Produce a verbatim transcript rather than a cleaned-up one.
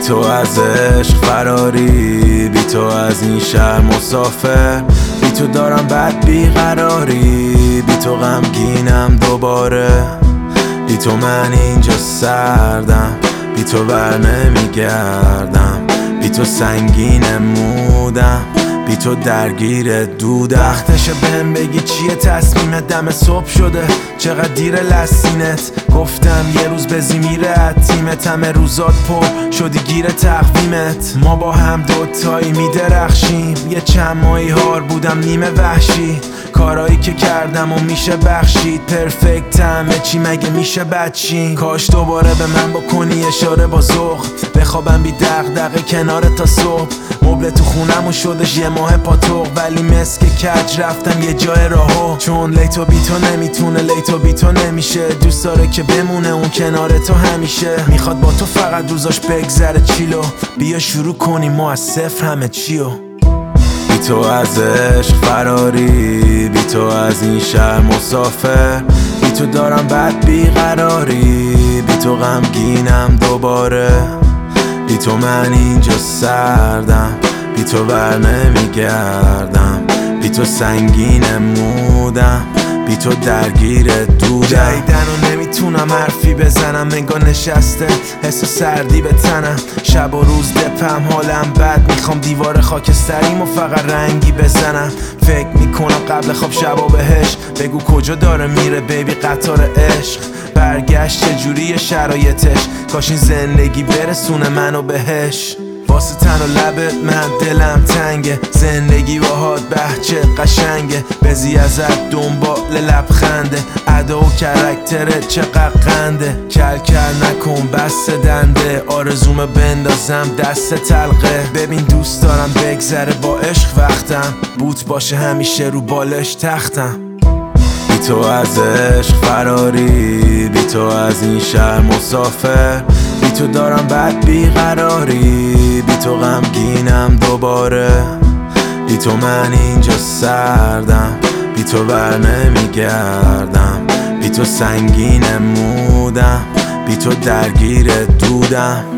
تو از عشق فراری، بی تو از این شهر مسافر، بی تو دارم بد بیقراری، بی تو غمگینم دوباره، بی تو من اینجا سردم، بی تو بر نمیگردم، بی تو سنگین مودم، بی تو درگیر دودم. وقتشه بهم بگی چیه تصمیم، دم صبح شده چقدر دیر لسینت، گفتم یه روز بزی میره از تیمت، همه روزات پر شدی گیر تقویمت، ما با هم دوتایی میدرخشیم، یه چند ماهی هار بودم نیمه وحشی، کارایی که کردم و میشه بخشید، پرفکت همه چی مگه میشه بچین، کاش دوباره به من بکنی اشاره با ذوق، بخوابم بی دغدغه کنار تا صبح، مبل تو خونم و شدش یه ماه پاتوق، ولی مسک کج رفتم یه جای راهو، چون لیتو بی تو نمیتونه لیتو بی تو نمیشه، دوست داره که بمونه اون کنار تو همیشه، میخواد با تو فقط روزاش بگذره چیلو، بیا شروع کنیم ما از صفر همه چیو. بی تو از عشق فراری، بی تو از این شهر مسافر، بی تو دارم بد بیقراری، بی تو غمگینم دوباره، بی تو من اینجا سردم، بی تو بر نمیگردم، بی تو سنگین مودم، بی تو درگیر دودم. جدیدن و نمیتونم حرفی بزنم، انگار نشسته حس سردی به تنم، شب و روز دپم حالم بد، میخوام دیوار خاکستریم و فقط رنگی بزنم، فکر میکنم قبل خواب شبا بهش، بگو کجا داره میره بیبی قطار عشق، برگشت چجوری شرایطش، کاش این زندگی برسونه منو بهش، واسه تن و لبت من دلم تنگه، زندگی باهات بهچه قشنگه، بزی ازت دنبال لبخنده، ادا و کرکترت چقدر قنده، کل کل نکن بس دنده، آرزومه بندازم دست تلقه، ببین دوست دارم بگذره با عشق وقتم، بوت باشه همیشه رو بالش تختم. بی تو از عشق فراری، بی تو از این شهر مسافر، بی تو دارم بد بیقراری، بی تو غمگینم دوباره، بی تو من اینجا سردم، بی تو بر نمیگردم، بی تو سنگین مودم، بی تو درگیر دودم.